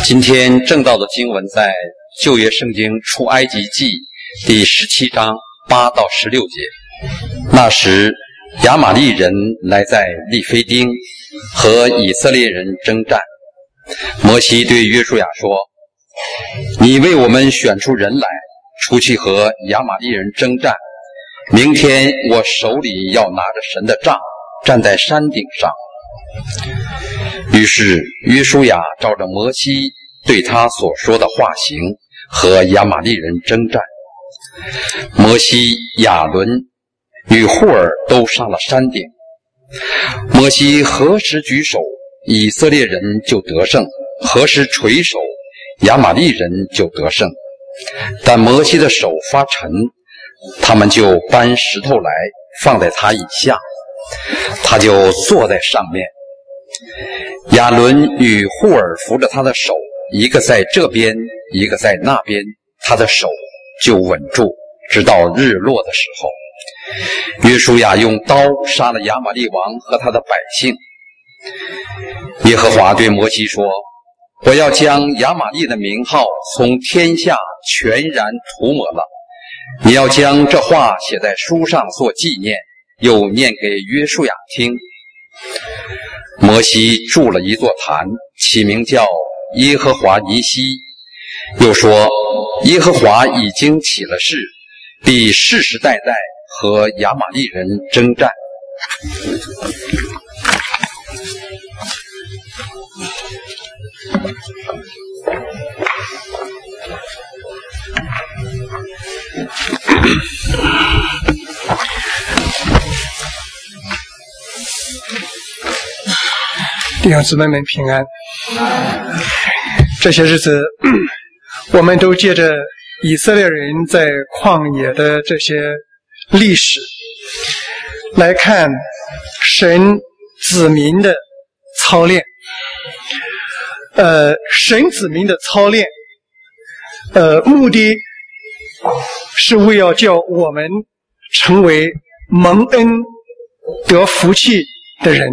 今天正道的经文在旧约圣经出埃及记第17章8到16节。那时亚玛利人来在利非丁和以色列人征战。摩西对约书亚说：你为我们选出人来，出去和亚玛利人征战。明天我手里要拿着神的杖，站在山顶上。于是约书亚照着摩西对他所说的话行，和亚玛利人征战。摩西、亚伦与户尔都上了山顶。摩西何时举手，以色列人就得胜；何时垂手，亚玛利人就得胜。但摩西的手发沉，他们就搬石头来放在他以下，他就坐在上面。亚伦与户尔扶着他的手，一个在这边，一个在那边，他的手就稳住，直到日落的时候。约书亚用刀杀了亚玛利王和他的百姓。耶和华对摩西说：我要将亚玛利的名号从天下全然涂抹了。你要将这话写在书上做纪念，又念给约书亚听。摩西筑了一座坛，起名叫耶和华尼西，又说：耶和华已经起了誓，必世世代代和亚玛利人征战。 弟兄姊妹们平安。这些日子我们都借着以色列人在旷野的这些历史来看神子民的操练。神子民的操练目的是为要叫我们成为蒙恩得福气的人。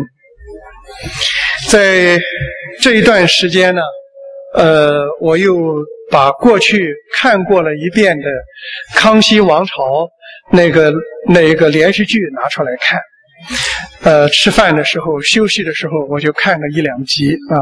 在这一段时间呢，我又把过去看过了一遍的康熙王朝那个连续剧拿出来看。吃饭的时候休息的时候我就看了一两集啊。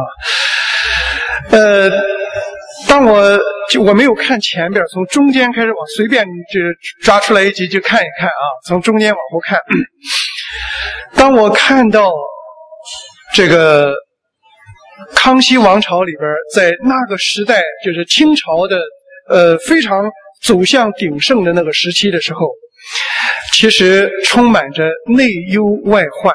当我没有看前边，从中间开始往随便就抓出来一集就看一看啊，从中间往后看。当我看到这个康熙王朝里边，在那个时代，就是清朝的非常走向鼎盛的那个时期的时候，其实充满着内忧外患。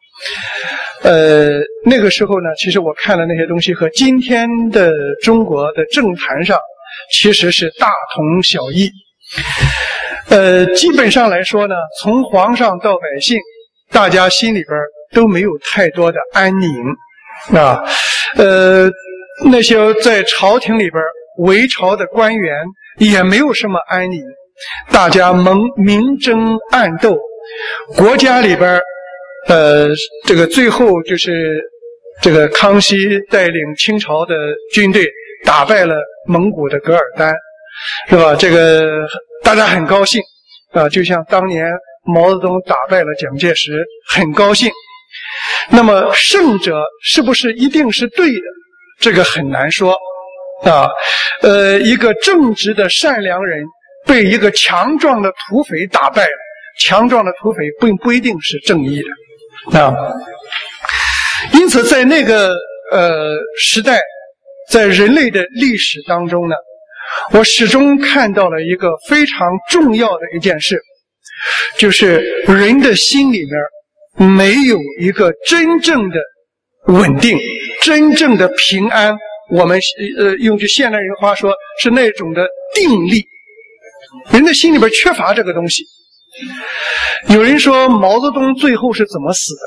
那个时候呢，其实我看了那些东西和今天的中国的政坛上其实是大同小异。基本上来说呢，从皇上到百姓，大家心里边都没有太多的安宁啊。那些在朝廷里边围朝的官员也没有什么安宁，大家明争暗斗。国家里边这个最后就是这个康熙带领清朝的军队打败了蒙古的噶尔丹，是吧？这个大家很高兴啊，就像当年毛泽东打败了蒋介石，很高兴。那么胜者是不是一定是对的？这个很难说啊。一个正直的善良人被一个强壮的土匪打败了，强壮的土匪不一定是正义的啊。因此在那个时代，在人类的历史当中呢，我始终看到了一个非常重要的一件事，就是人的心里面没有一个真正的稳定，真正的平安。我们用句现代人话说，是那种的定力。人的心里边缺乏这个东西。有人说毛泽东最后是怎么死的？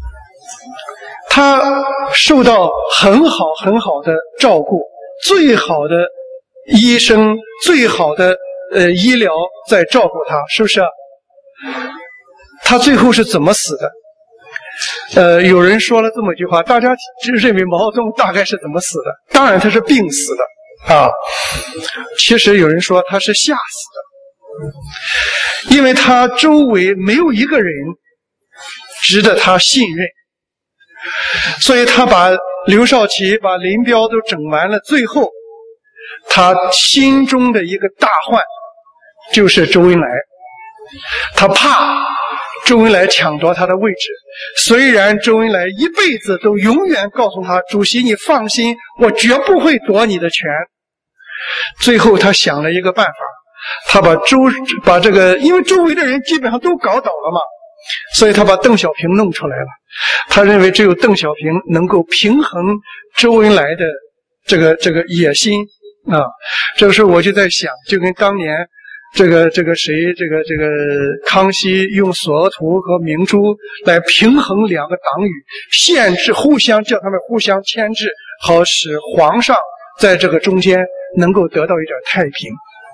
他受到很好的照顾，最好的医生，最好的医疗在照顾他，是不是啊？他最后是怎么死的？ 有人说了这么一句话，大家就认为毛泽东大概是怎么死的？当然他是病死的啊。其实有人说他是吓死的，因为他周围没有一个人值得他信任，所以他把刘少奇、把林彪都整完了，最后他心中的一个大患就是周恩来，他怕周恩来抢夺他的位置。虽然周恩来一辈子都永远告诉他，主席你放心，我绝不会夺你的权。最后他想了一个办法，他把这个，因为周围的人基本上都搞倒了嘛，所以他把邓小平弄出来了。他认为只有邓小平能够平衡周恩来的这个野心啊。这个时候我就在想，就跟当年这个康熙用索额图和明珠来平衡两个党羽，限制叫他们互相牵制，好使皇上在这个中间能够得到一点太平。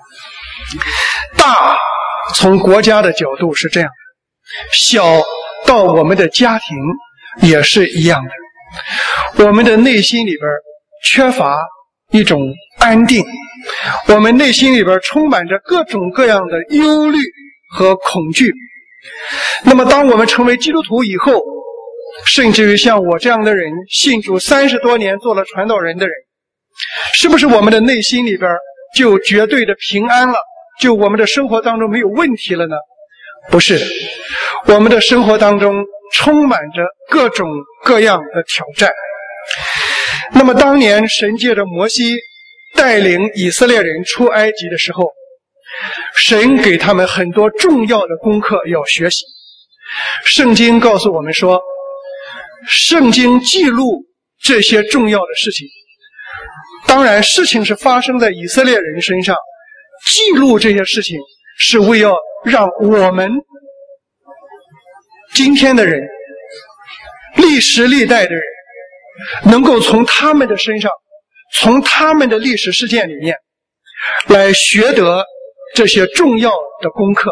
大从国家的角度是这样的，小到我们的家庭也是一样的。我们的内心里边缺乏一种安定，我们内心里边充满着各种各样的忧虑和恐惧。那么当我们成为基督徒以后，甚至于像我这样的人，信主30多年做了传道人的人，是不是我们的内心里边就绝对的平安了，就我们的生活当中没有问题了呢？不是，我们的生活当中充满着各种各样的挑战。那么当年神借着摩西带领以色列人出埃及的时候，神给他们很多重要的功课要学习。圣经告诉我们说，圣经记录这些重要的事情，当然事情是发生在以色列人身上，记录这些事情是为要让我们今天的人，历时历代的人，能够从他们的身上，从他们的历史事件里面来学得这些重要的功课。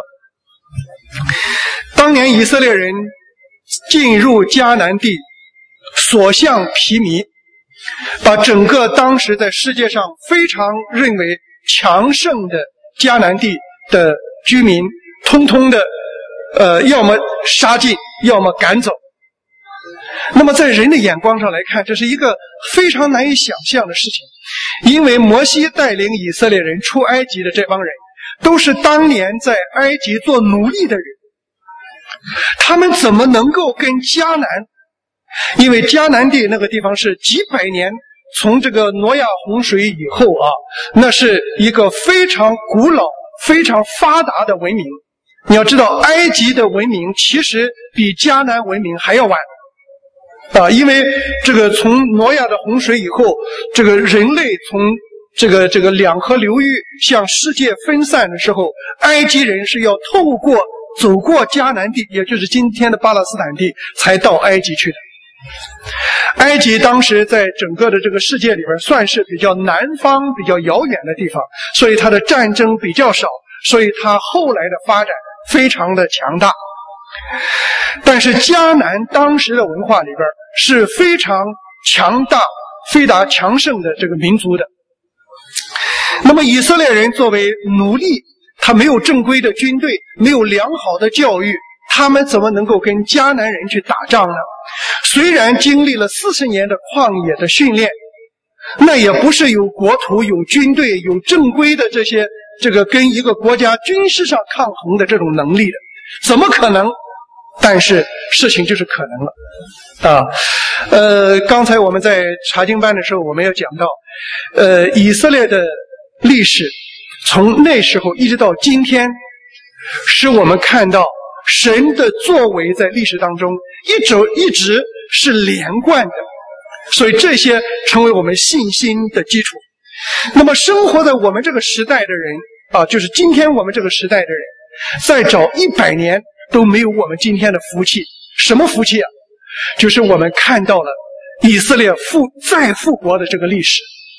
当年以色列人进入迦南地，所向披靡，把整个当时在世界上非常认为强盛的迦南地的居民通通的要么杀尽，要么赶走。那么在人的眼光上来看，这是一个非常难以想象的事情，因为摩西带领以色列人出埃及的这帮人都是当年在埃及做奴隶的人，他们怎么能够跟迦南，因为迦南地那个地方是几百年，从这个挪亚洪水以后啊，那是一个非常古老非常发达的文明。你要知道，埃及的文明其实比迦南文明还要晚因为这个从挪亚的洪水以后，这个人类从这个两河流域向世界分散的时候，埃及人是要走过迦南地，也就是今天的巴勒斯坦地，才到埃及去的。埃及当时在整个的这个世界里边算是比较南方比较遥远的地方，所以它的战争比较少，所以它后来的发展非常的强大。但是迦南当时的文化里边是非常强大非常强盛的这个民族的。那么以色列人作为奴隶，他没有正规的军队，没有良好的教育，他们怎么能够跟迦南人去打仗呢？虽然经历了40年的旷野的训练，那也不是有国土有军队有正规的这个跟一个国家军事上抗衡的这种能力的，怎么可能？但是事情就是可能了刚才我们在查经班的时候，我们要讲到以色列的历史从那时候一直到今天，使我们看到神的作为在历史当中一直是连贯的，所以这些成为我们信心的基础。那么生活在我们这个时代的人就是今天我们这个时代的人，再找100年都没有我们今天的福气。什么福气啊？就是我们看到了以色列再复国的这个历史。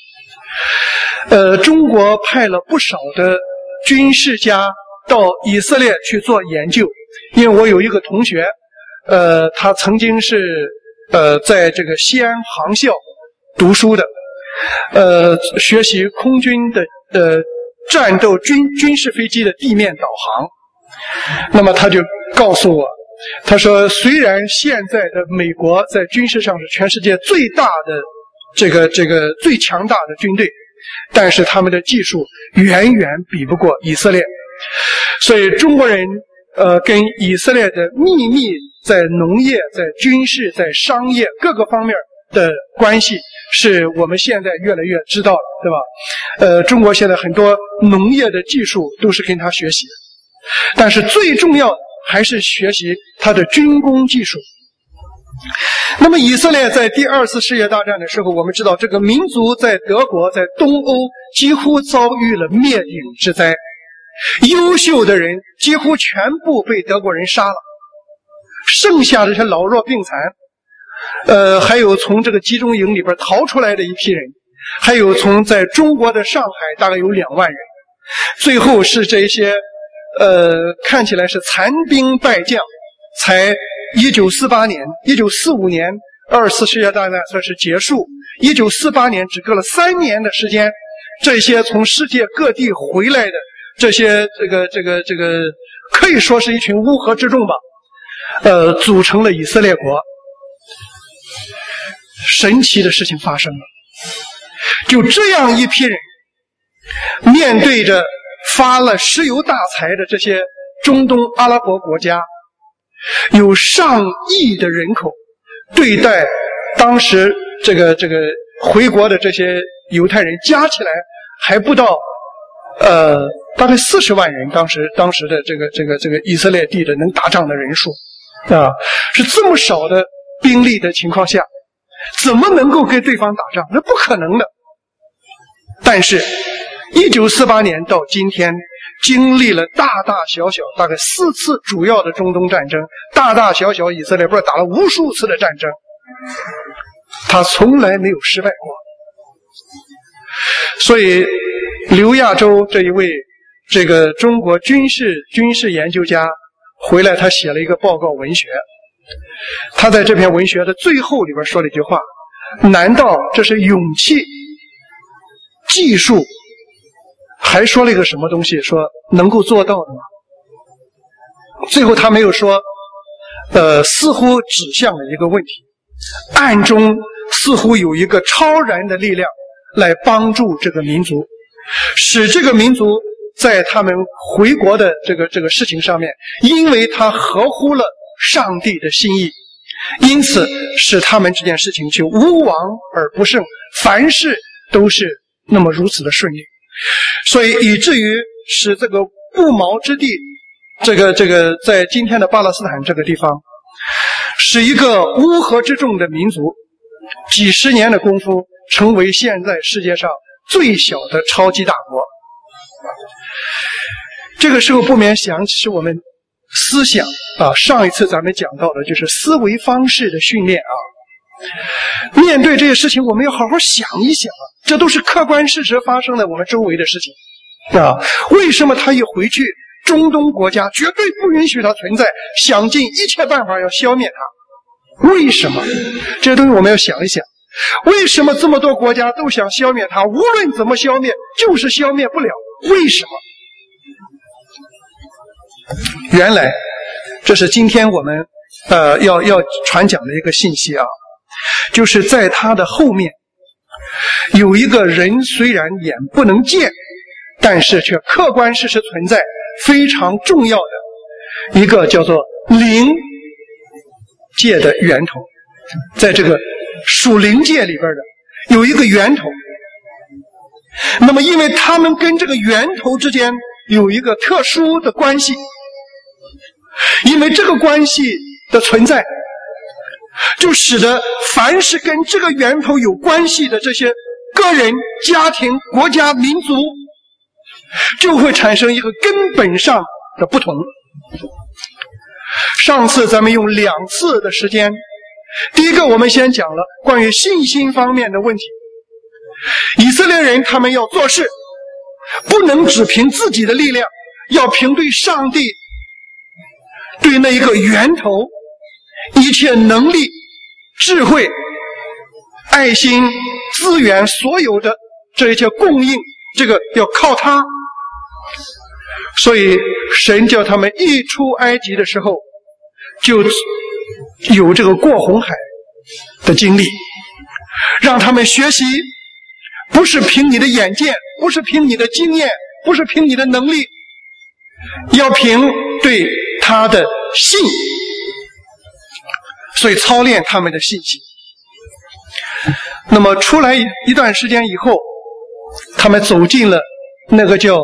中国派了不少的军事家到以色列去做研究，因为我有一个同学他曾经是在这个西安航校读书的，学习空军的战斗军事飞机的地面导航。那么他就告诉我，他说虽然现在的美国在军事上是全世界最大的这个最强大的军队，但是他们的技术远远比不过以色列。所以中国人跟以色列的秘密在农业、在军事、在商业各个方面的关系，是我们现在越来越知道了，对吧？中国现在很多农业的技术都是跟他学习的，但是最重要的还是学习他的军工技术。那么以色列在第二次世界大战的时候，我们知道这个民族在德国、在东欧几乎遭遇了灭顶之灾，优秀的人几乎全部被德国人杀了，剩下的这些老弱病残，还有从这个集中营里边逃出来的一批人，还有从在中国的上海大概有2万人，最后是这些看起来是残兵败将，才1945年二次世界大战算是结束，1948年只隔了3年的时间，这些从世界各地回来的这些这个可以说是一群乌合之众吧，组成了以色列国。神奇的事情发生了，就这样一批人面对着发了石油大财的这些中东阿拉伯国家，有上亿的人口，对待当时这个回国的这些犹太人加起来还不到大概40万人，当时的这个以色列地的能打仗的人数啊，是这么少的兵力的情况下，怎么能够跟对方打仗？那不可能的。但是1948年到今天，经历了大大小小大概4次主要的中东战争，大大小小以色列不是打了无数次的战争，他从来没有失败过。所以刘亚洲这一位这个中国军事研究家回来，他写了一个报告文学，他在这篇文学的最后里边说了一句话：难道这是勇气、技术，还说了一个什么东西，说能够做到的吗？最后他没有说似乎指向了一个问题，暗中似乎有一个超然的力量来帮助这个民族，使这个民族在他们回国的这个事情上面，因为它合乎了上帝的心意，因此使他们这件事情就无往而不胜，凡事都是那么如此的顺利，所以以至于使这个不毛之地，这个在今天的巴勒斯坦这个地方，使一个乌合之众的民族几十年的功夫成为现在世界上最小的超级大国。这个时候不免想起我们思想啊，上一次咱们讲到的就是思维方式的训练啊。面对这些事情，我们要好好想一想啊，这都是客观事实发生在我们周围的事情啊。为什么他一回去，中东国家绝对不允许它存在，想尽一切办法要消灭它？为什么？这些东西我们要想一想。为什么这么多国家都想消灭它？无论怎么消灭，就是消灭不了。为什么？原来这是今天我们要传讲的一个信息啊，就是在它的后面有一个人，虽然眼不能见，但是却客观事实存在，非常重要的一个叫做灵界的源头，在这个属灵界里边的有一个源头。那么因为他们跟这个源头之间有一个特殊的关系，因为这个关系的存在，就使得凡是跟这个源头有关系的这些个人、家庭、国家、民族，就会产生一个根本上的不同。上次咱们用2次的时间，第一个我们先讲了关于信心方面的问题。以色列人他们要做事，不能只凭自己的力量，要凭对上帝，对那一个源头， 一切能力、智慧、爱心、资源，所有的这一切供应，这个要靠他。所以神叫他们一出埃及的时候，就有这个过红海的经历，让他们学习，不是凭你的眼见，不是凭你的经验，不是凭你的能力，要凭对他的信。所以操练他们的信心。那么出来一段时间以后，他们走进了那个叫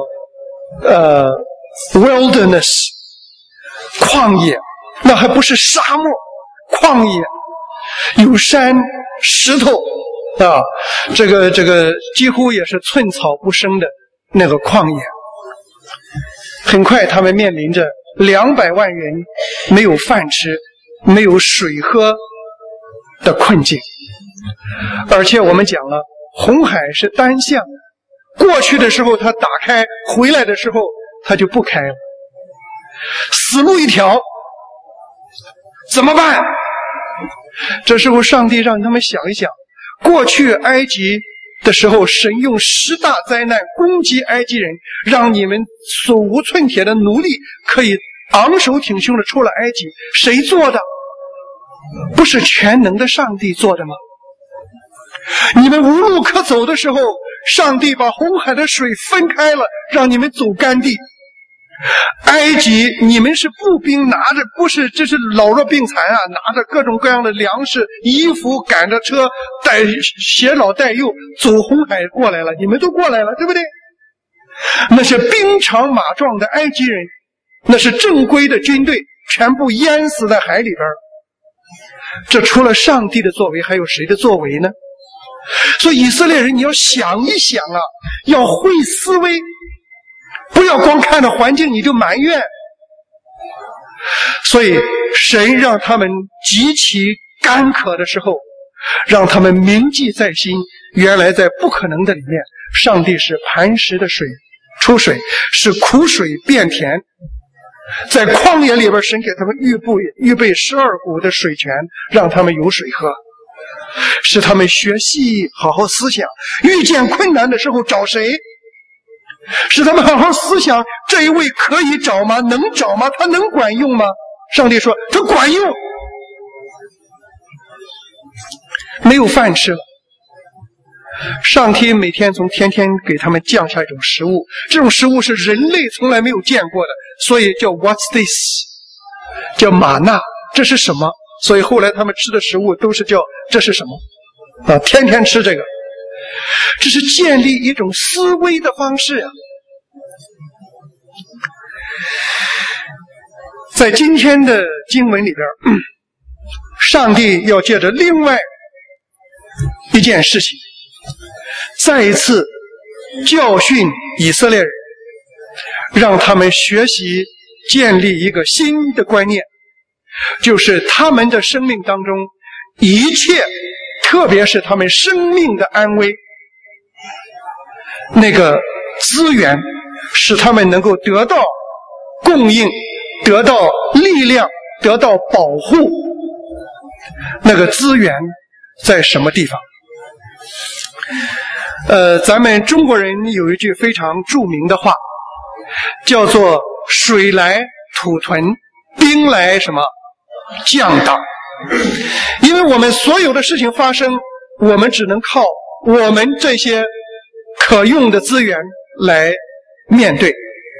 wilderness 旷野，那还不是沙漠，旷野有山石头啊，这个几乎也是寸草不生的那个旷野。很快他们面临着200万人没有饭吃、没有水喝的困境。而且我们讲了，红海是单向的，过去的时候它打开，回来的时候它就不开了，死路一条，怎么办？这时候上帝让他们想一想，过去埃及的时候，神用10大灾难攻击埃及人，让你们手无寸铁的奴隶可以昂首挺胸的出了埃及，谁做的？不是全能的上帝做的吗？你们无路可走的时候，上帝把红海的水分开了，让你们走干地。埃及你们是步兵，拿着不是这是老弱病残啊，拿着各种各样的粮食衣服，赶着车携老带幼走红海过来了，你们都过来了，对不对？那是兵长马壮的埃及人，那是正规的军队，全部淹死在海里边。这除了上帝的作为，还有谁的作为呢？所以以色列人，你要想一想啊，要会思维，不要光看到环境你就埋怨。所以神让他们极其干渴的时候，让他们铭记在心，原来在不可能的里面，上帝是磐石的水出水，是苦水变甜。在旷野里边，神给他们预备12股的水泉，让他们有水喝，使他们学习好好思想，遇见困难的时候找谁？使他们好好思想，这一位可以找吗？能找吗？他能管用吗？上帝说他管用。没有饭吃了，上帝每天从天天给他们降下一种食物，这种食物是人类从来没有见过的，所以叫 What's this？ 叫玛纳，这是什么？所以后来他们吃的食物都是叫这是什么啊？天天吃这个，这是建立一种思维的方式啊。在今天的经文里边，上帝要借着另外一件事情，再一次教训以色列人，让他们学习建立一个新的观念，就是他们的生命当中一切，特别是他们生命的安危，那个资源使他们能够得到供应，得到力量，得到保护，那个资源在什么地方？咱们中国人有一句非常著名的话，叫做水来土屯，兵来什么将挡。因为我们所有的事情发生，我们只能靠我们这些可用的资源来面对。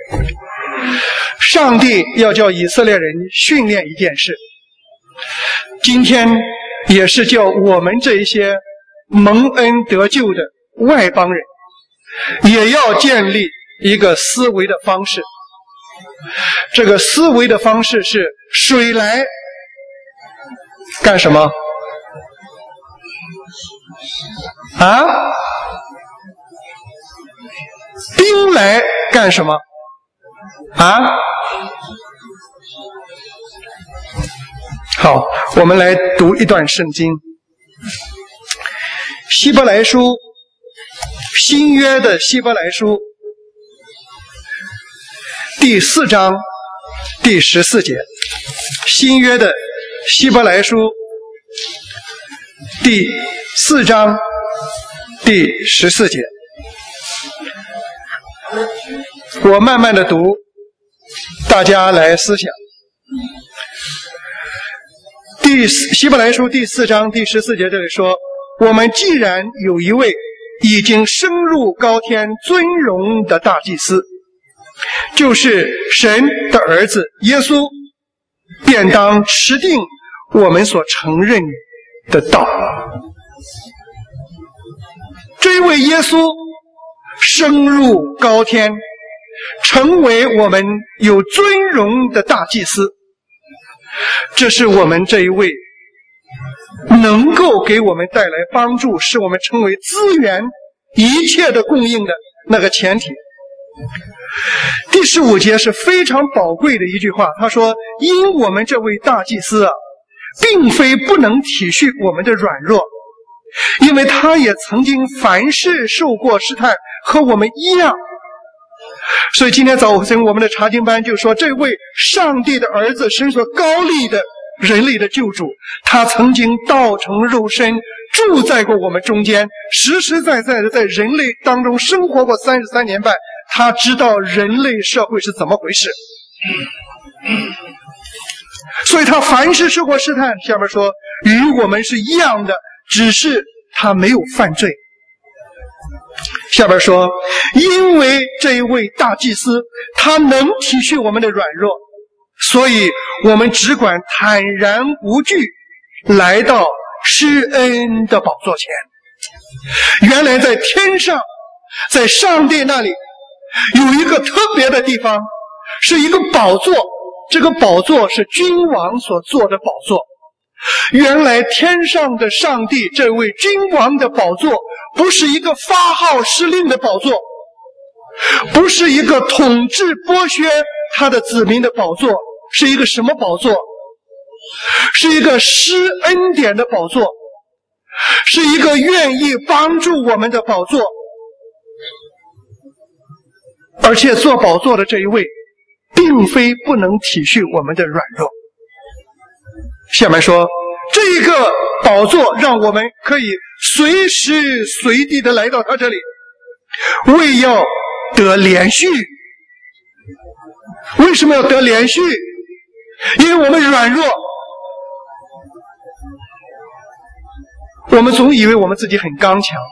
上帝要叫以色列人训练一件事，今天也是叫我们这一些蒙恩得救的外邦人，也要建立一个思维的方式。这个思维的方式是水来干什么啊？兵来干什么啊？好，我们来读一段圣经，希伯来书，新约的希伯来书第4章第14节，新约的希伯来书第4章第14节。我慢慢的读，大家来思想。希伯来书第4章第14节这里说，我们既然有一位已经升入高天尊荣的大祭司，就是神的儿子耶稣，便当持定我们所承认的道。这位耶稣升入高天，成为我们有尊荣的大祭司，这是我们这一位能够给我们带来帮助，使我们成为资源一切的供应的那个前提。第15节是非常宝贵的一句话，他说，因我们这位大祭司并非不能体恤我们的软弱，因为他也曾经凡事受过试探，和我们一样。所以今天早晨我们的查经班就说，这位上帝的儿子，神所高立的人类的救主，他曾经道成肉身，住在过我们中间，实实在在的在人类当中生活过33年半，他知道人类社会是怎么回事，所以他凡事受过试探，下面说与我们是一样的，只是他没有犯罪。下边说，因为这一位大祭司他能体恤我们的软弱，所以我们只管坦然无惧来到施恩的宝座前。原来在天上，在上帝那里有一个特别的地方，是一个宝座，这个宝座是君王所做的宝座。原来天上的上帝这位君王的宝座，不是一个发号施令的宝座，不是一个统治剥削他的子民的宝座，是一个什么宝座？是一个施恩典的宝座，是一个愿意帮助我们的宝座。而且做宝座的这一位并非不能体恤我们的软弱。下面说，这个宝座让我们可以随时随地的来到他这里，为要得连续。为什么要得连续？因为我们软弱，我们总以为我们自己很刚强。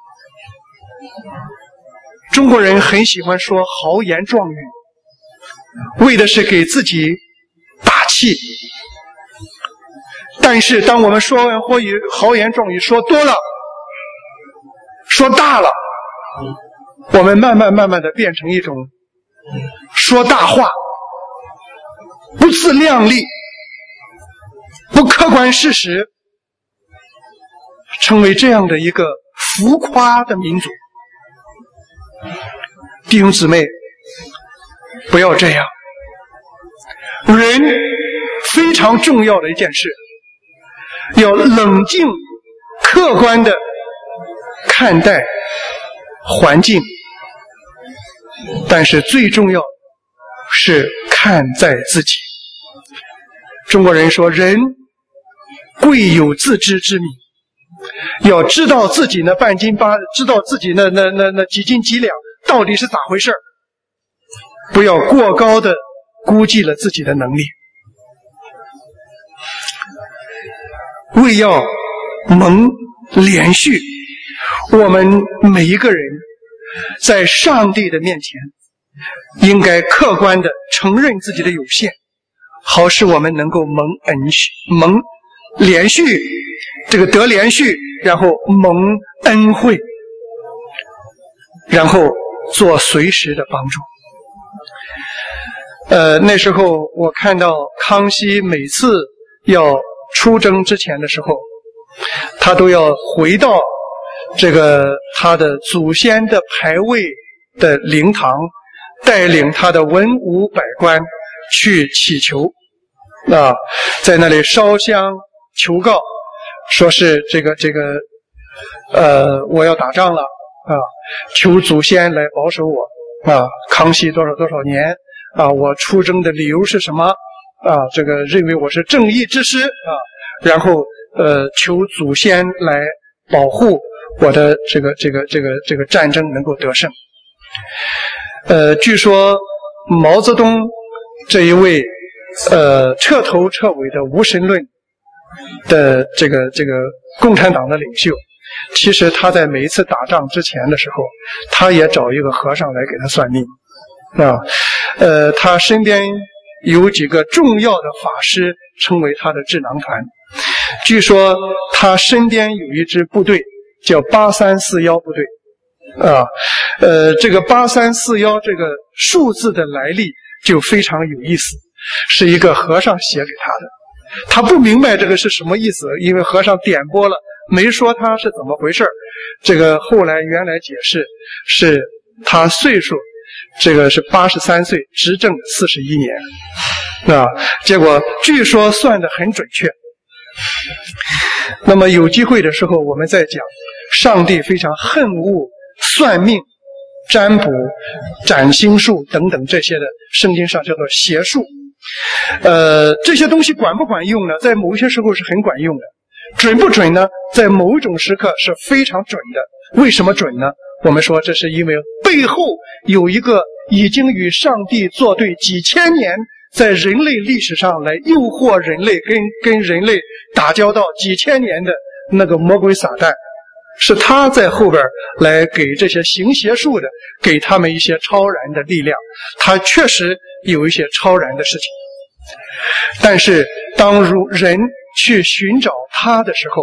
中国人很喜欢说豪言壮语，为的是给自己打气。但是当我们说完豪言壮语说多了，说大了，我们慢慢的变成一种说大话，不自量力，不客观事实，成为这样的一个浮夸的民族。弟兄姊妹，不要这样。人非常重要的一件事，要冷静客观的看待环境，但是最重要是看在自己。中国人说，人贵有自知之明，要知道自己那半斤八，知道自己那几斤几两到底是咋回事，不要过高的估计了自己的能力。为要蒙连续，我们每一个人在上帝的面前应该客观的承认自己的有限，好使我们能够蒙连续，这个得连续，然后蒙恩惠，然后做随时的帮助。那时候我看到康熙每次要出征之前的时候，他都要回到这个他的祖先的牌位的灵堂，带领他的文武百官去祈求，在那里烧香求告，说是我要打仗了求祖先来保守我康熙多少年我出征的理由是什么这个认为我是正义之师然后求祖先来保护我的这个战争能够得胜。据说毛泽东这一位彻头彻尾的无神论的这个共产党的领袖，其实他在每一次打仗之前的时候，他也找一个和尚来给他算命他身边有几个重要的法师称为他的智囊团。据说他身边有一支部队叫8341部队这个8341这个数字的来历就非常有意思，是一个和尚写给他的。他不明白这个是什么意思，因为和尚点拨了，没说他是怎么回事。这个后来原来解释是他岁数，这个是83岁，执政41年结果据说算得很准确。那么有机会的时候我们再讲上帝非常恨恶算命、占卜、占星术等等这些的，圣经上叫做邪术。这些东西管不管用呢？在某些时候是很管用的。准不准呢？在某一种时刻是非常准的。为什么准呢？我们说这是因为背后有一个已经与上帝作对几千年，在人类历史上来诱惑人类，跟人类打交道几千年的那个魔鬼撒旦，是他在后边来给这些行邪术的，给他们一些超然的力量。他确实有一些超然的事情，但是当人去寻找他的时候，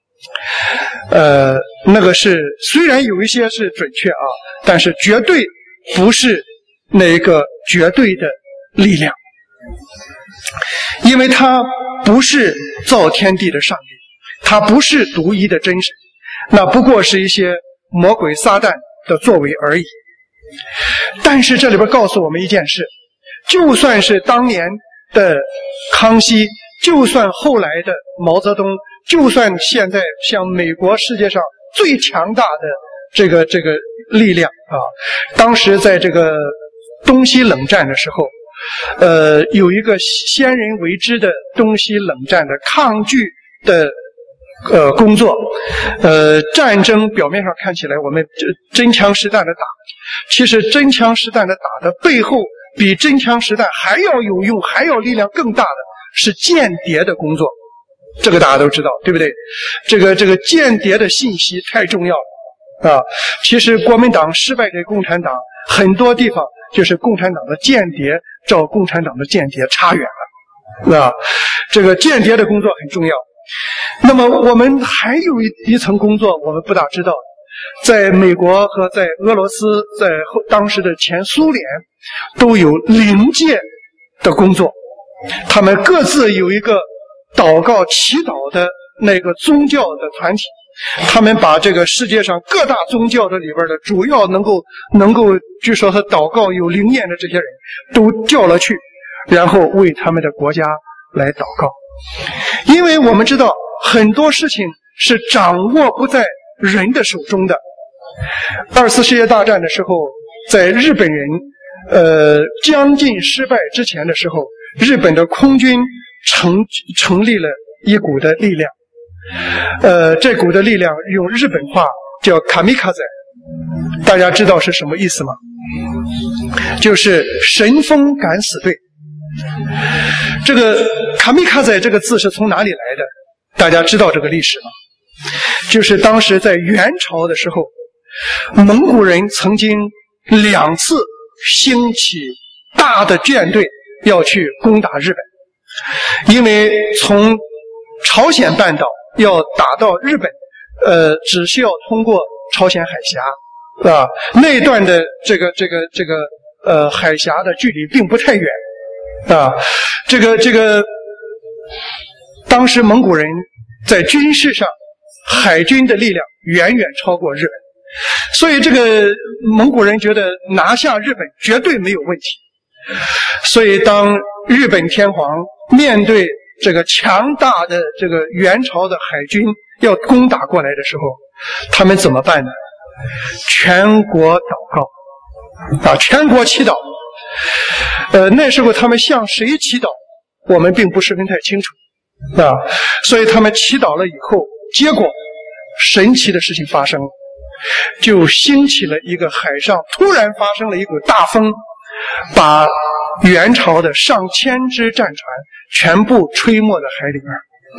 那个是虽然有一些是准确但是绝对不是那个绝对的力量，因为他不是造天地的上帝，他不是独一的真神，那不过是一些魔鬼撒旦的作为而已。但是这里边告诉我们一件事，就算是当年的康熙，就算后来的毛泽东，就算现在像美国世界上最强大的这个力量当时在这个东西冷战的时候，有一个先人为之的东西冷战的抗拒的工作。战争表面上看起来我们真枪实弹的打，其实真枪实弹的打的背后，比真枪实弹还要有用，还要力量更大的是间谍的工作。这个大家都知道，对不对？这个间谍的信息太重要了其实国民党失败给共产党很多地方就是共产党的间谍照共产党的间谍差远了这个间谍的工作很重要。那么我们还有一层工作我们不大知道，在美国和在俄罗斯，在当时的前苏联都有灵界的工作，他们各自有一个祷告祈祷的那个宗教的团体，他们把这个世界上各大宗教的里边的主要能够据说他祷告有灵验的这些人都叫了去，然后为他们的国家来祷告。因为我们知道很多事情是掌握不在人的手中的。二次世界大战的时候，在日本人将近失败之前的时候，日本的空军成立了一股的力量，这股的力量用日本话叫卡米卡仔，大家知道是什么意思吗？就是神风敢死队。这个卡米卡仔这个字是从哪里来的？大家知道这个历史吗？就是当时在元朝的时候，蒙古人曾经2次兴起大的舰队要去攻打日本，因为从朝鲜半岛要打到日本，只需要通过朝鲜海峡，那段的这个海峡的距离并不太远，当时蒙古人在军事上海军的力量远远超过日本，所以这个蒙古人觉得拿下日本绝对没有问题。所以当日本天皇面对这个强大的这个元朝的海军要攻打过来的时候，他们怎么办呢？全国祷告全国祈祷。那时候他们向谁祈祷？ 我们并不十分太清楚啊。所以他们祈祷了以后，结果神奇的事情发生了，就兴起了一个海上突然发生了一股大风，把元朝的上千只战船全部吹没在海里边。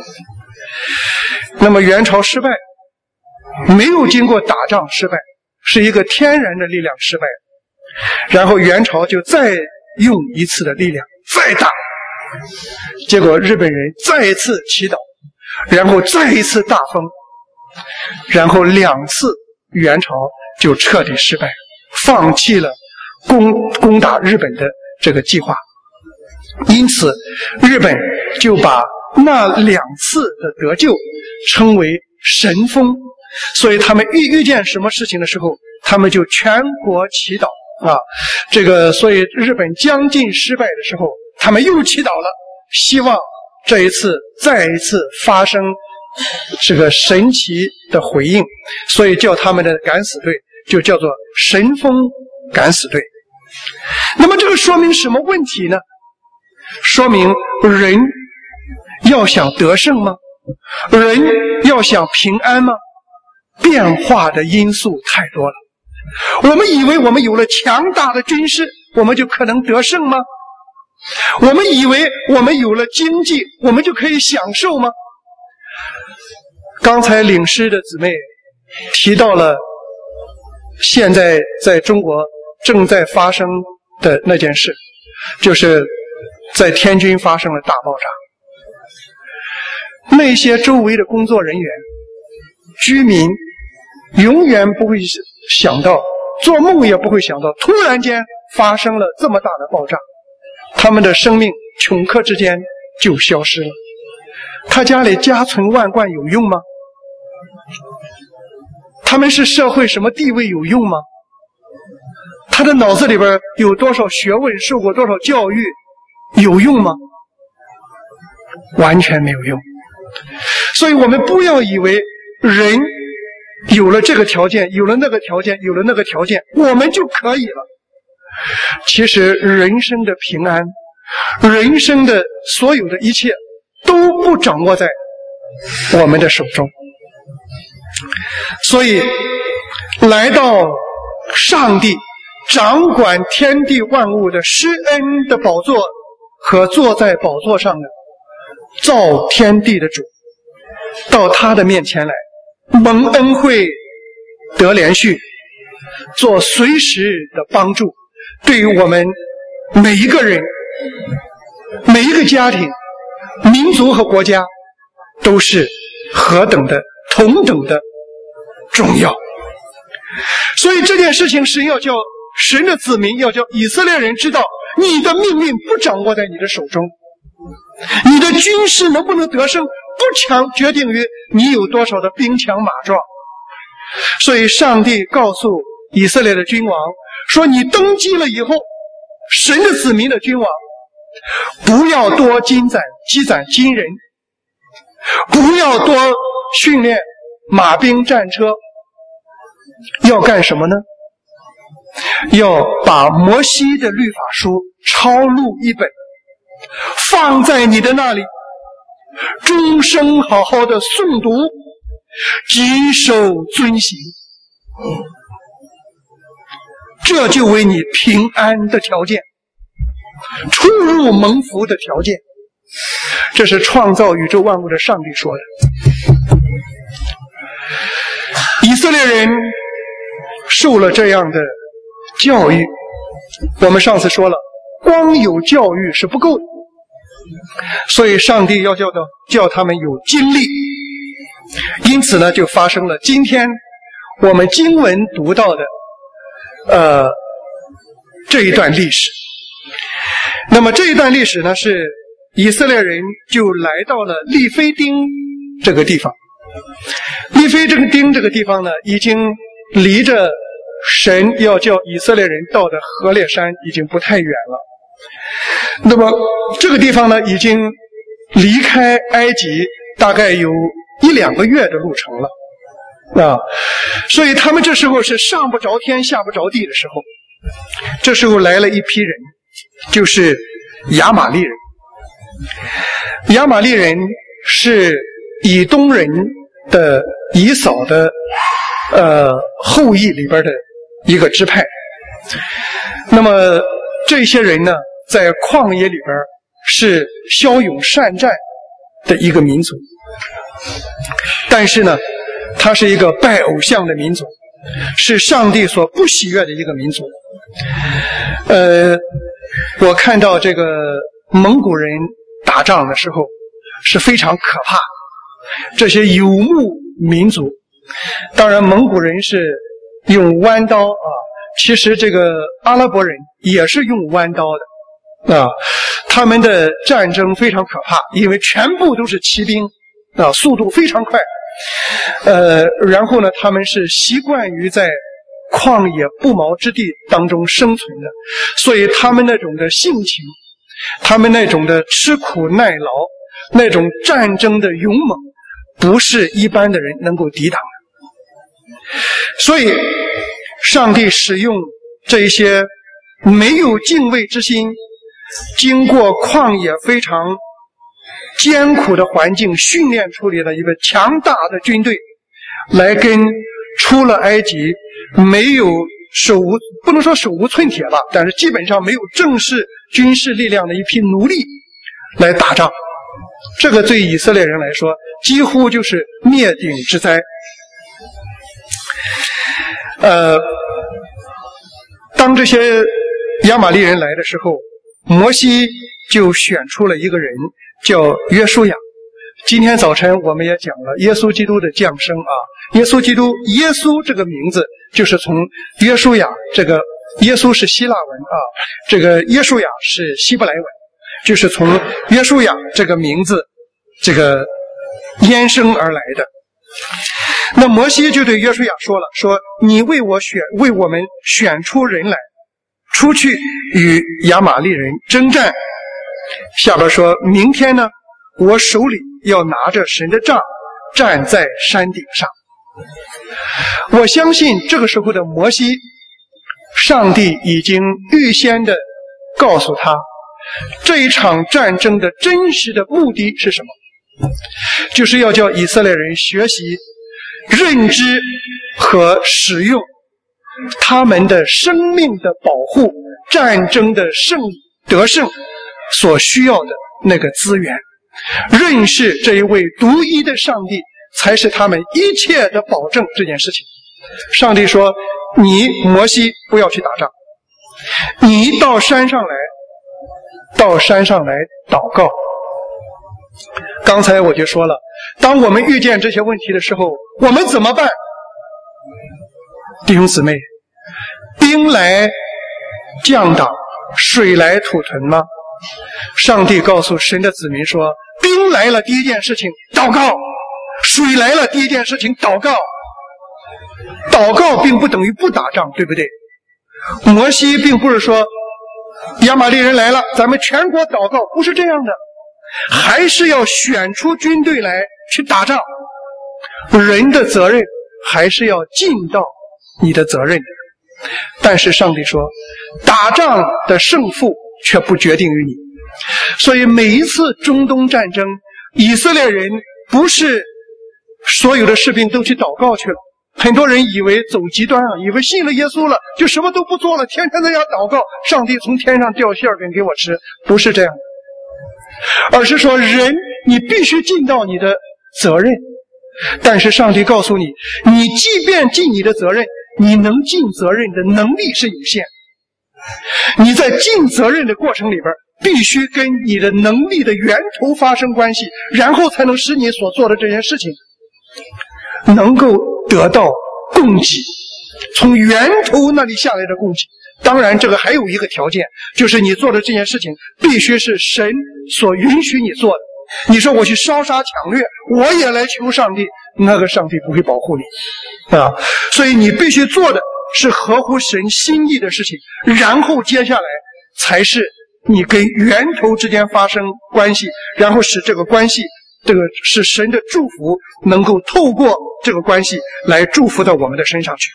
那么元朝失败，没有经过打仗失败，是一个天然的力量失败。然后元朝就再用一次的力量再打，结果日本人再一次祈祷，然后再一次大风，然后2次元朝就彻底失败，放弃了攻打日本的这个计划。因此日本就把那2次的得救称为神风。所以他们遇见什么事情的时候，他们就全国祈祷啊。所以日本将近失败的时候，他们又祈祷了，希望这一次再一次发生这个神奇的回应，所以叫他们的敢死队就叫做神风敢死队。那么这个说明什么问题呢？说明人要想得胜吗？人要想平安吗？变化的因素太多了。我们以为我们有了强大的军事，我们就可能得胜吗？我们以为我们有了经济，我们就可以享受吗？刚才领诗的姊妹提到了现在在中国正在发生的那件事，就是在天津发生了大爆炸。那些周围的工作人员、居民永远不会想到，做梦也不会想到，突然间发生了这么大的爆炸，他们的生命顷刻之间就消失了。他家里家存万贯有用吗？他们是社会什么地位有用吗？他的脑子里边有多少学问，受过多少教育有用吗？完全没有用。所以我们不要以为人有了这个条件，有了那个条件，有了那个条件，我们就可以了。其实人生的平安，人生的所有的一切都不掌握在我们的手中。所以来到上帝掌管天地万物的施恩的宝座和坐在宝座上的造天地的主，到他的面前来蒙恩惠得连续，做随时的帮助，对于我们每一个人、每一个家庭、民族和国家都是何等的同等的重要。所以这件事情是要叫神的子民，要叫以色列人知道，你的命运不掌握在你的手中，你的军事能不能得胜不决定于你有多少的兵强马壮。所以上帝告诉以色列的君王说，你登基了以后，神的子民的君王不要多积攒金人，不要多训练马兵战车，要干什么呢？要把摩西的律法书抄录一本，放在你的那里，终生好好的诵读，谨守遵行，这就为你平安的条件，出入蒙福的条件。这是创造宇宙万物的上帝说的。以色列人受了这样的教育，我们上次说了，光有教育是不够的，所以上帝要叫他们有经历。因此呢，就发生了今天我们经文读到的这一段历史。那么这一段历史呢，是以色列人就来到了利非丁这个地方。利非丁这个地方呢，已经离着神要叫以色列人到的何烈山已经不太远了。那么这个地方呢，已经离开埃及大概有1-2个月的路程了所以他们这时候是上不着天下不着地的时候。这时候来了一批人，就是亚玛力人。 亚玛力人是以东人的以扫的后裔里边的一个支派。那么这些人呢，在旷野里边是骁勇善战的一个民族，但是呢，他是一个拜偶像的民族，是上帝所不喜悦的一个民族。我看到这个蒙古人打仗的时候是非常可怕，这些游牧民族，当然蒙古人是用弯刀啊，其实这个阿拉伯人也是用弯刀的啊，他们的战争非常可怕，因为全部都是骑兵啊，速度非常快。然后呢，他们是习惯于在旷野不毛之地当中生存的，所以他们那种的性情，他们那种的吃苦耐劳，那种战争的勇猛，不是一般的人能够抵挡的。所以上帝使用这一些没有敬畏之心，经过旷野非常艰苦的环境训练出来的一个强大的军队，来跟出了埃及没有不能说手无寸铁吧，但是基本上没有正式军事力量的一批奴隶来打仗。这个对以色列人来说几乎就是灭顶之灾。当这些亚玛力人来的时候，摩西就选出了一个人叫约书亚。今天早晨我们也讲了耶稣基督的降生啊，耶稣这个名字就是从约书亚，这个耶稣是希腊文啊，这个约书亚是希伯来文，就是从约书亚这个名字这个衍生而来的。那摩西就对约书亚说了，说你为我们选出人来，出去与亚玛力人征战。下边说明天呢，我手里要拿着神的杖，站在山顶上。我相信这个时候的摩西，上帝已经预先的告诉他，这一场战争的真实的目的是什么，就是要叫以色列人学习认知和使用他们的生命的保护、战争的得胜所需要的那个资源，认识这一位独一的上帝才是他们一切的保证。这件事情上帝说，你摩西不要去打仗，你到山上来祷告。刚才我就说了，当我们遇见这些问题的时候，我们怎么办？弟兄姊妹，兵来将挡，水来土屯吗？上帝告诉神的子民说，兵来了，第一件事情祷告；水来了，第一件事情祷告。祷告并不等于不打仗，对不对？摩西并不是说亚玛力人来了咱们全国祷告，不是这样的，还是要选出军队来去打仗。人的责任还是要尽到你的责任的，但是上帝说，打仗的胜负却不决定于你。所以每一次中东战争，以色列人不是所有的士兵都去祷告去了，很多人以为走极端了，以为信了耶稣了就什么都不做了，天天在家祷告，上帝从天上掉馅饼给我吃，不是这样的，而是说人你必须尽到你的责任。但是上帝告诉你，你即便尽你的责任，你能尽责任的能力是有限，你在尽责任的过程里边必须跟你的能力的源头发生关系，然后才能使你所做的这件事情能够得到供给，从源头那里下来的供给。当然这个还有一个条件，就是你做的这件事情必须是神所允许你做的。你说我去烧杀抢掠，我也来求上帝，那个上帝不会保护你啊！所以你必须做的是合乎神心意的事情，然后接下来才是你跟源头之间发生关系，然后使这个关系，这个是神的祝福能够透过这个关系来祝福到我们的身上去。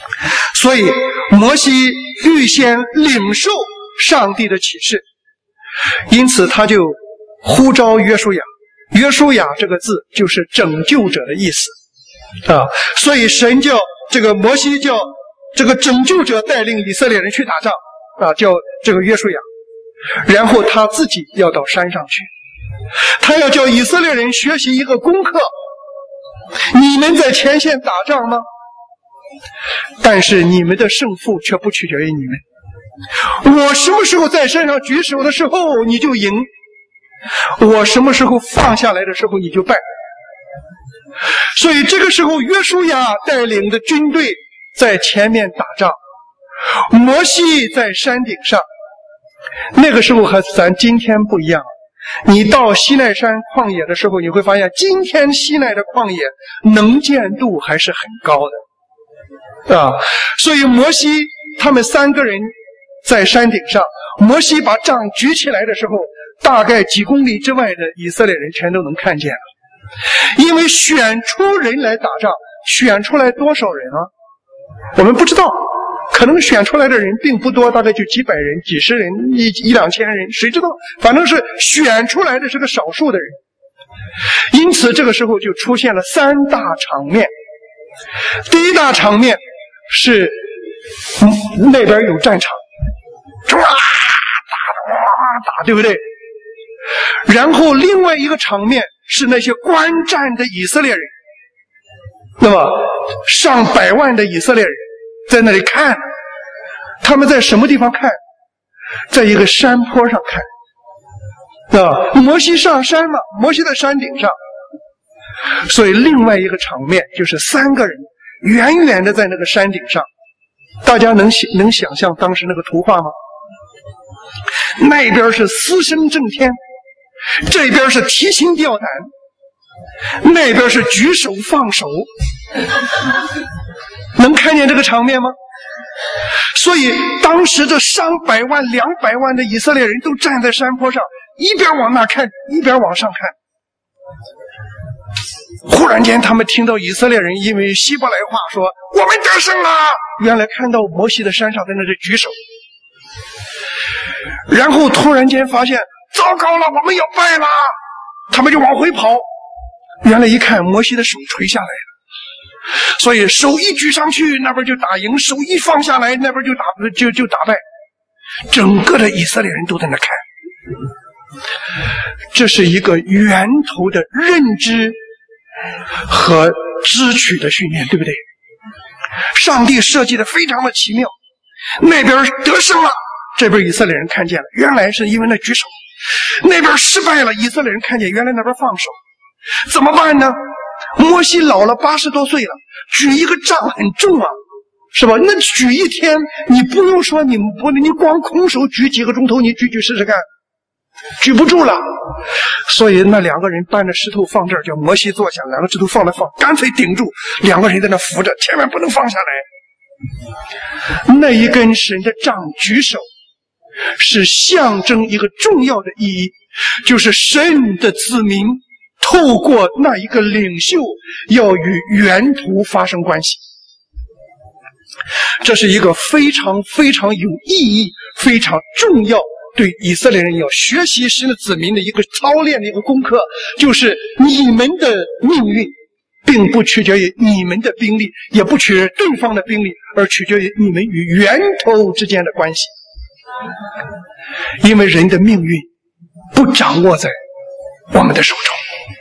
所以摩西预先领受上帝的启示， 因此他就呼召约书亚。约书亚这个字就是拯救者的意思啊，所以神叫这个摩西叫这个拯救者带领以色列人去打仗啊，叫这个约书亚，然后他自己要到山上去，他要叫以色列人学习一个功课。你们在前线打仗吗？但是你们的胜负却不取决于你们。我什么时候在山上举手的时候你就赢，我什么时候放下来的时候你就败。所以这个时候约书亚带领的军队在前面打仗，摩西在山顶上。那个时候和咱今天不一样，你到西奈山旷野的时候，你会发现今天西奈的旷野能见度还是很高的啊。所以摩西他们3个人在山顶上，摩西把杖举起来的时候，大概几公里之外的以色列人全都能看见了。因为选出人来打仗，选出来多少人啊？我们不知道，可能选出来的人并不多，大概就几百人、几十人、一两千人，谁知道？反正是选出来的是个少数的人。因此这个时候就出现了3大场面。第一大场面是那边有战场，打，对不对？然后另外一个场面是那些观战的以色列人，那么上百万的以色列人在那里看。他们在什么地方看？在一个山坡上看啊。摩西上山嘛，摩西在山顶上，所以另外一个场面就是3个人远远的在那个山顶上。大家能想象当时那个图画吗？那边是嘶声震天，这边是提心吊胆，那边是举手放手。能看见这个场面吗？所以当时这上百万、200万的以色列人都站在山坡上，一边往那看，一边往上看。忽然间他们听到以色列人因为希伯来话说我们得胜了，原来看到摩西的山上在那里举手，然后突然间发现糟糕了，我们要败了，他们就往回跑。原来一看摩西的手垂下来了，所以手一举上去那边就打赢，手一放下来那边就打败。整个的以色列人都在那看。这是一个源头的认知和支取的训练，对不对？上帝设计的非常的奇妙。那边得胜了，这边以色列人看见了，原来是因为那举手。那边失败了，以色列人看见原来那边放手。怎么办呢？摩西老了，80多岁了，举一个杖很重啊，是吧？那举一天，你不用说你光空手举几个钟头，你举试试看，举不住了。所以那2个人搬着石头放这儿，叫摩西坐下，2个石头放，干脆顶住，2个人在那扶着，千万不能放下来。那一根神的杖举手，是象征一个重要的意义，就是神的子民透过那一个领袖要与源头发生关系。这是一个非常非常有意义、非常重要，对以色列人要学习神的子民的一个操练的一个功课，就是你们的命运并不取决于你们的兵力，也不取决于对方的兵力，而取决于你们与源头之间的关系。因为人的命运不掌握在我们的手中。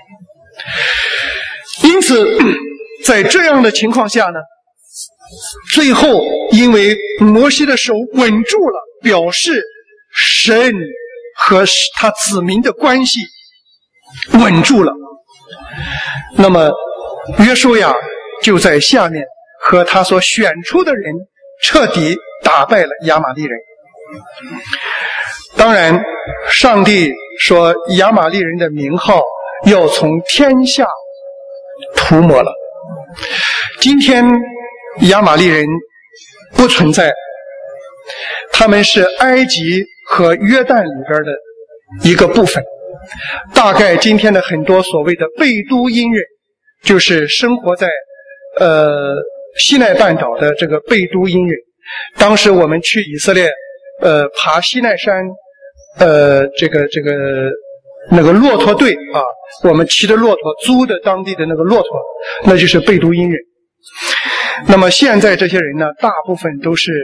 因此在这样的情况下呢，最后因为摩西的手稳住了，表示神和他子民的关系稳住了，那么约书亚就在下面和他所选出的人彻底打败了亚玛利人。当然上帝说亚玛利人的名号要从天下涂抹了。今天亚玛利人不存在，他们是埃及和约旦里边的一个部分。大概今天的很多所谓的贝都因人，就是生活在西奈半岛的这个贝都因人。当时我们去以色列爬西奈山那个骆驼队啊，我们骑着骆驼租的当地的那个骆驼，那就是贝都因人。那么现在这些人呢，大部分都是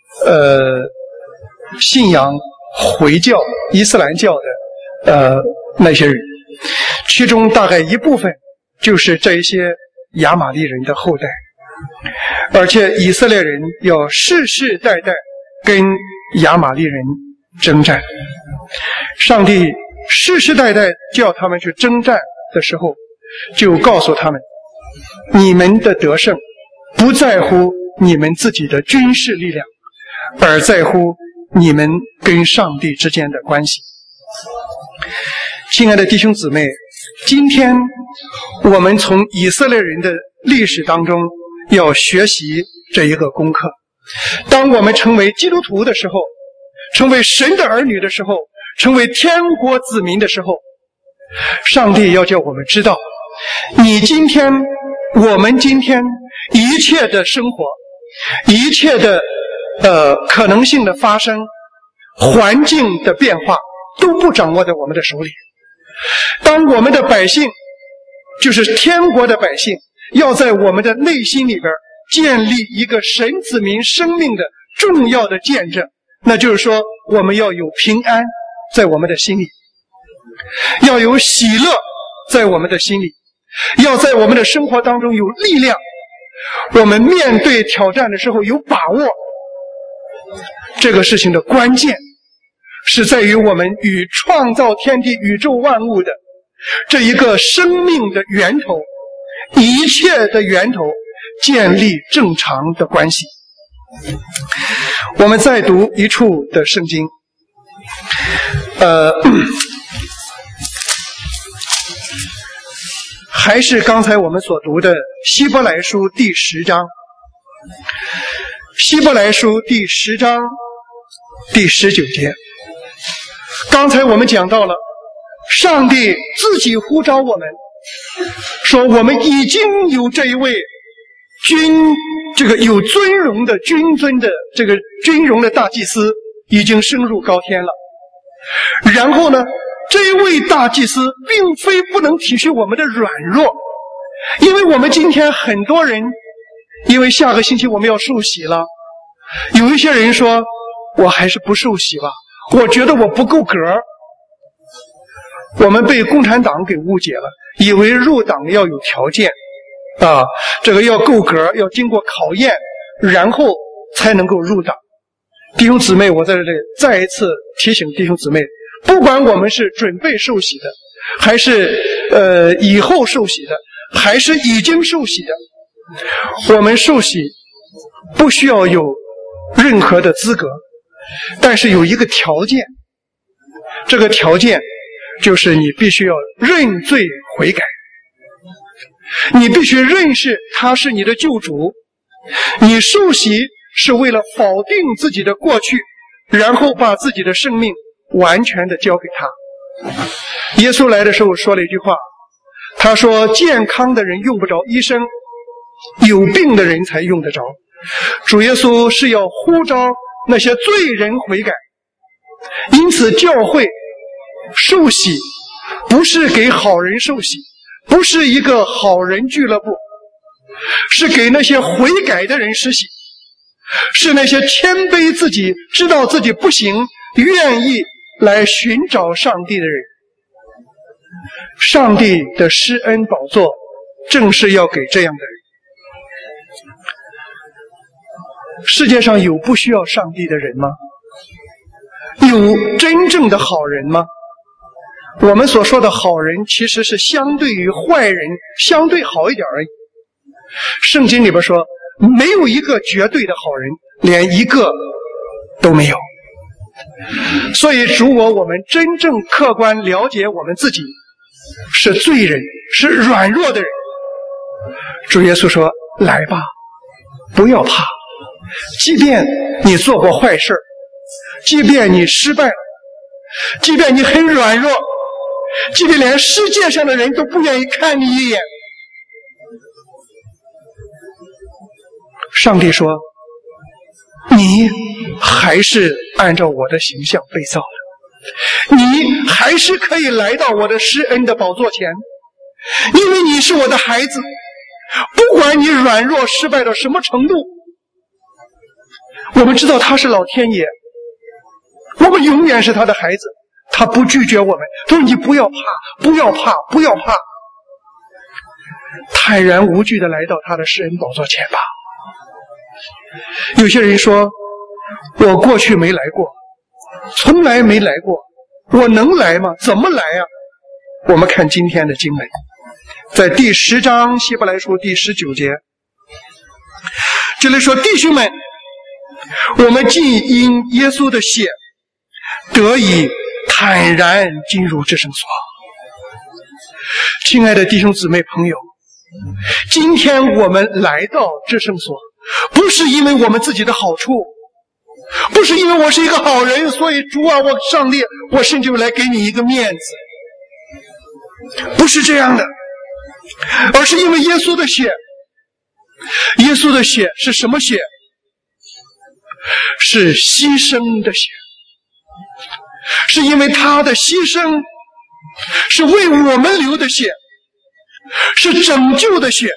信仰回教、伊斯兰教的那些人，其中大概一部分就是这一些亚玛力人的后代，而且以色列人要世世代代跟亚玛力人征战。上帝世世代代叫他们去征战的时候，就告诉他们，你们的得胜不在乎你们自己的军事力量，而在乎你们跟上帝之间的关系。亲爱的弟兄姊妹，今天我们从以色列人的历史当中要学习这一个功课。当我们成为基督徒的时候，成为神的儿女的时候，成为天国子民的时候，上帝要叫我们知道，我们今天一切的生活，一切的可能性的发生，环境的变化都不掌握在我们的手里。当我们的百姓，就是天国的百姓，要在我们的内心里边建立一个神子民生命的重要的见证，那就是说，我们要有平安在我们的心里，要有喜乐在我们的心里，要在我们的生活当中有力量，我们面对挑战的时候有把握。这个事情的关键是在于我们与创造天地宇宙万物的这一个生命的源头，一切的源头建立正常的关系。我们再读一处的圣经，还是刚才我们所读的希伯来书第10章，希伯来书第10章第19节。刚才我们讲到了上帝自己呼召我们，说我们已经有这一位这个有尊荣的君尊的这个军容的大祭司已经升入高天了。然后呢，这一位大祭司并非不能体恤我们的软弱，因为我们今天很多人，因为下个星期我们要受洗了，有一些人说我还是不受洗吧，我觉得我不够格。我们被共产党给误解了，以为入党要有条件啊，这个要够格，要经过考验，然后才能够入党。弟兄姊妹，我在这里再一次提醒弟兄姊妹，不管我们是准备受洗的，还是以后受洗的，还是已经受洗的，我们受洗不需要有任何的资格，但是有一个条件，这个条件就是你必须要认罪悔改，你必须认识他是你的救主，你受洗是为了否定自己的过去，然后把自己的生命完全的交给他。耶稣来的时候说了一句话，他说健康的人用不着医生，有病的人才用得着。主耶稣是要呼召那些罪人悔改，因此教会受洗不是给好人受洗，不是一个好人俱乐部，是给那些悔改的人施洗，是那些谦卑自己，知道自己不行，愿意来寻找上帝的人。上帝的施恩宝座正是要给这样的人。世界上有不需要上帝的人吗？有真正的好人吗？我们所说的好人其实是相对于坏人相对好一点而已。圣经里边说没有一个绝对的好人，连一个都没有。所以如果我们真正客观了解我们自己是罪人，是软弱的人，主耶稣说来吧，不要怕，即便你做过坏事，即便你失败了，即便你很软弱，即便连世界上的人都不愿意看你一眼，上帝说你还是按照我的形象被造的， 你还是可以来到我的施恩的宝座前，因为你是我的孩子，不管你软弱失败到什么程度，我们知道他是老天爷，我们永远是他的孩子，他不拒绝我们，他说你不要怕，不要怕，不要怕，坦然无惧地来到他的施恩宝座前吧。有些人说我过去没来过，从来没来过，我能来吗？怎么来啊？我们看今天的经文，在第10章希伯来书第19节，这里说，弟兄们，我们既因耶稣的血得以坦然进入至圣所。亲爱的弟兄姊妹朋友，今天我们来到至圣所，不是因为我们自己的好处，不是因为我是一个好人，所以主啊，我上列，我甚至来给你一个面子，不是这样的，而是因为耶稣的血。耶稣的血是什么血？是牺牲的血，是因为他的牺牲是为我们流的血，是拯救的血，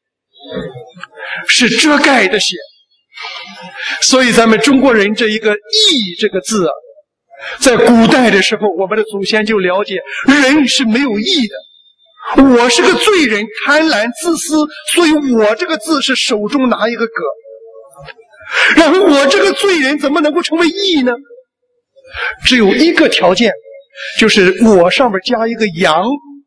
是遮盖的血。所以咱们中国人这一个义这个字啊，在古代的时候我们的祖先就了解人是没有义的。我是个罪人，贪婪自私，所以我这个字是手中拿一个戈，然后我这个罪人怎么能够成为义呢？只有一个条件，就是我上面加一个羊，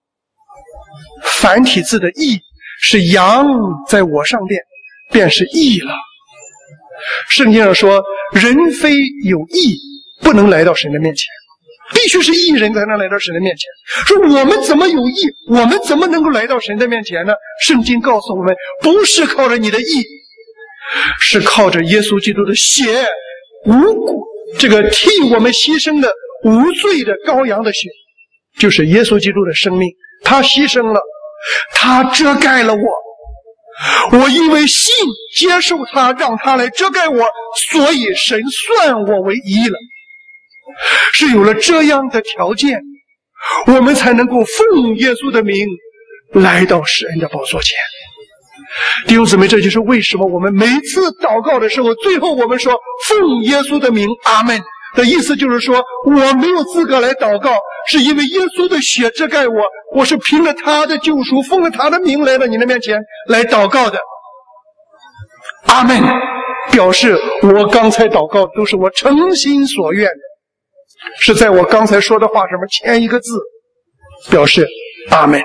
繁体字的义是羊在我上边便是义了。圣经上说，人非有义不能来到神的面前，必须是义人才能来到神的面前。说我们怎么有义，我们怎么能够来到神的面前呢？圣经告诉我们，不是靠着你的义，是靠着耶稣基督的血，这个替我们牺牲的无罪的羔羊的血，就是耶稣基督的生命，他牺牲了，他遮盖了我因为信接受他，让他来遮盖我，所以神算我为义了。是有了这样的条件，我们才能够奉耶稣的名来到施恩的宝座前。弟兄姊妹，这就是为什么我们每次祷告的时候，最后我们说奉耶稣的名阿们的意思，就是说我没有资格来祷告，是因为耶稣的血遮盖我，我是凭着他的救赎，奉了他的名来到你的面前来祷告的。阿们表示我刚才祷告都是我诚心所愿的，是在我刚才说的话上面签一个字，表示阿们。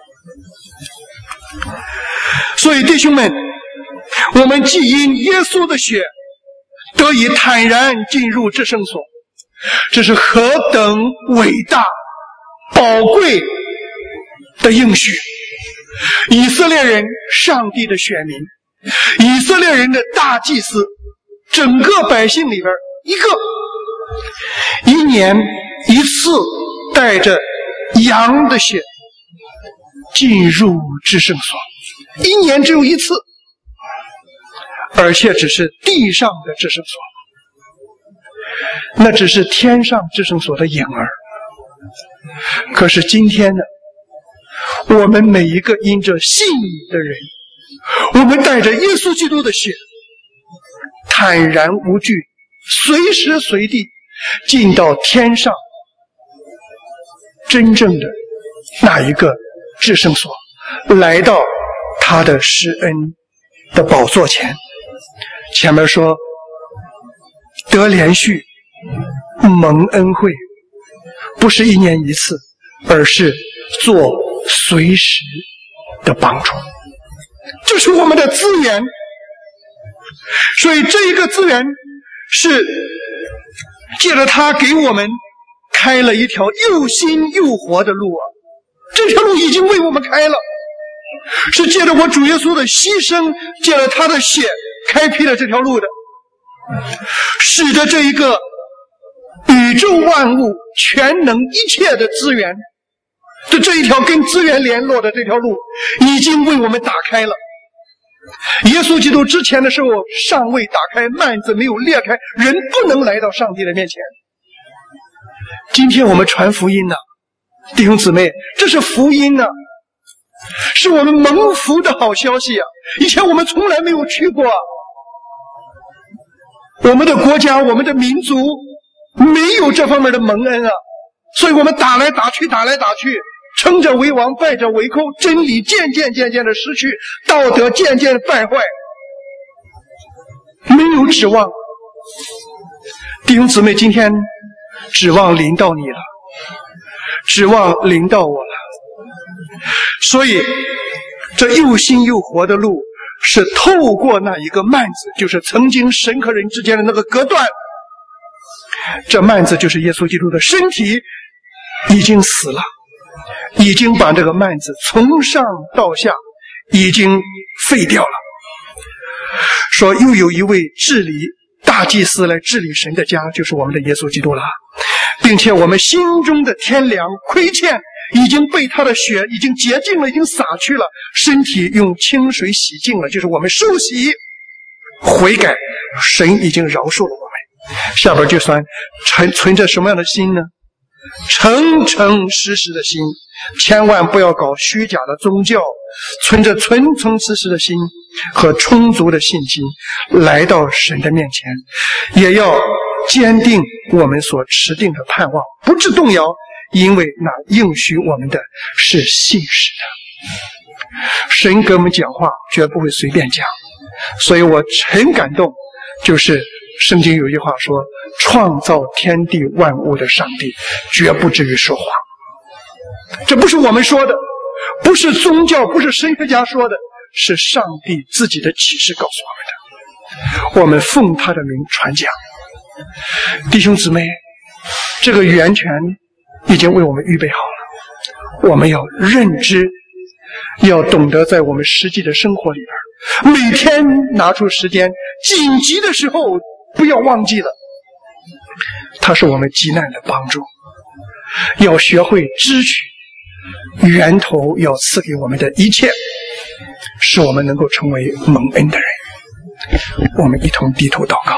所以弟兄们，我们既因耶稣的血得以坦然进入至圣所，这是何等伟大宝贵的应许！以色列人，上帝的选民，以色列人的大祭司，整个百姓里边一年一次带着羊的血进入至圣所，一年只有一次，而且只是地上的至圣所，那只是天上至圣所的影儿。可是今天呢，我们每一个因着信的人，我们带着耶稣基督的血，坦然无惧，随时随地进到天上真正的那一个至圣所，来到他的施恩的宝座前。前面说得连续蒙恩惠，不是一年一次，而是做随时的帮助，这是我们的资源。所以这一个资源是借着他给我们开了一条又新又活的路啊！这条路已经为我们开了，是借着我主耶稣的牺牲，借着他的血开辟了这条路的，使得这一个宇宙万物全能一切的资源的这一条跟资源联络的这条路已经为我们打开了。耶稣基督之前的时候尚未打开，幔子没有裂开，人不能来到上帝的面前。 今天我们传福音呢，弟兄姊妹，这是福音呢，是我们蒙福的好消息啊！以前我们从来没有去过啊，我们的国家、我们的民族没有这方面的蒙恩啊，所以我们打来打去，称着为王，拜着为寇，真理渐渐的失去，道德渐渐的败坏，没有指望。弟兄姊妹，今天指望临到你了，指望临到我了。所以这又新又活的路是透过那一个幔子，就是曾经神和人之间的那个隔断。这幔子就是耶稣基督的身体已经死了，已经把这个幔子从上到下已经废掉了。说又有一位治理大祭司来治理神的家，就是我们的耶稣基督了，并且我们心中的天良亏欠已经被他的血已经洁净了，已经洒去了，身体用清水洗净了，就是我们受洗悔改，神已经饶恕了我们。下边就算存着什么样的心呢？诚诚实实的心，千万不要搞虚假的宗教，存着诚诚实实的心和充足的信心来到神的面前，也要坚定我们所持定的盼望，不致动摇，因为那应许我们的是信实的。神给我们讲话绝不会随便讲，所以我很感动，就是圣经有一句话说，创造天地万物的上帝绝不至于说谎。这不是我们说的，不是宗教，不是神学家说的，是上帝自己的启示告诉我们的，我们奉他的名传讲。弟兄姊妹，这个源泉已经为我们预备好了，我们要认知，要懂得在我们实际的生活里边，每天拿出时间，紧急的时候不要忘记了，它是我们急难的帮助。要学会支取源头要赐给我们的一切，使我们能够成为蒙恩的人。我们一同低头祷告。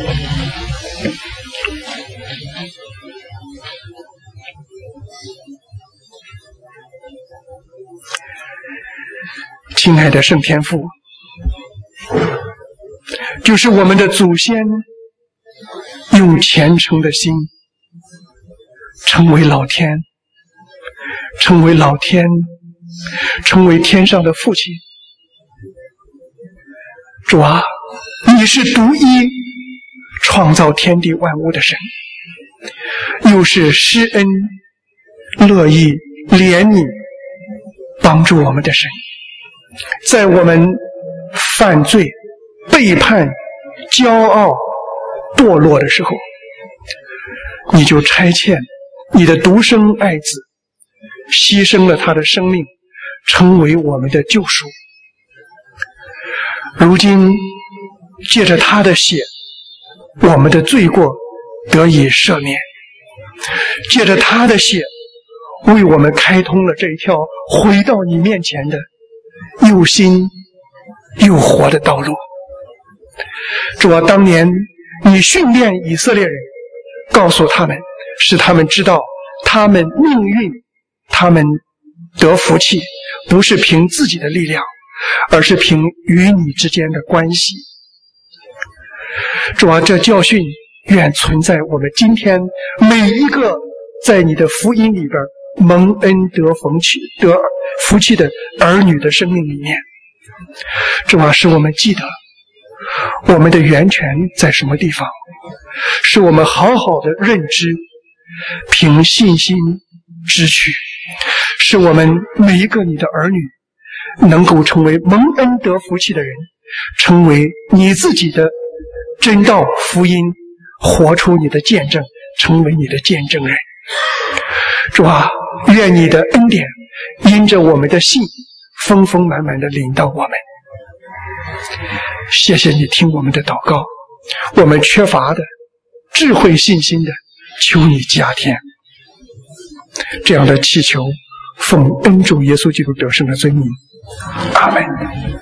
亲爱的圣天父，就是我们的祖先用虔诚的心成为老天，成为老天，成为天上的父亲。主啊，你是独一创造天地万物的神，又是施恩乐意怜悯帮助我们的神。在我们犯罪背叛骄傲堕落的时候，你就差遣你的独生爱子牺牲了他的生命，成为我们的救赎。如今借着他的血，我们的罪过得以赦免，借着他的血为我们开通了这一条回到你面前的又新又活的道路。主啊，当年你训练以色列人，告诉他们，使他们知道他们命运，他们得福气不是凭自己的力量，而是凭与你之间的关系。主啊，这教训愿存在我们今天每一个在你的福音里边蒙恩得福气的儿女的生命里面。主啊，使我们记得我们的源泉在什么地方，使我们好好的认知，凭信心支取，使我们每一个你的儿女能够成为蒙恩得福气的人，成为你自己的真道福音，活出你的见证，成为你的见证人。主啊，愿你的恩典因着我们的信丰丰满满的临到我们。谢谢你听我们的祷告，我们缺乏的智慧信心的，求你加添。这样的祈求奉恩主耶稣基督得胜的尊名，阿们。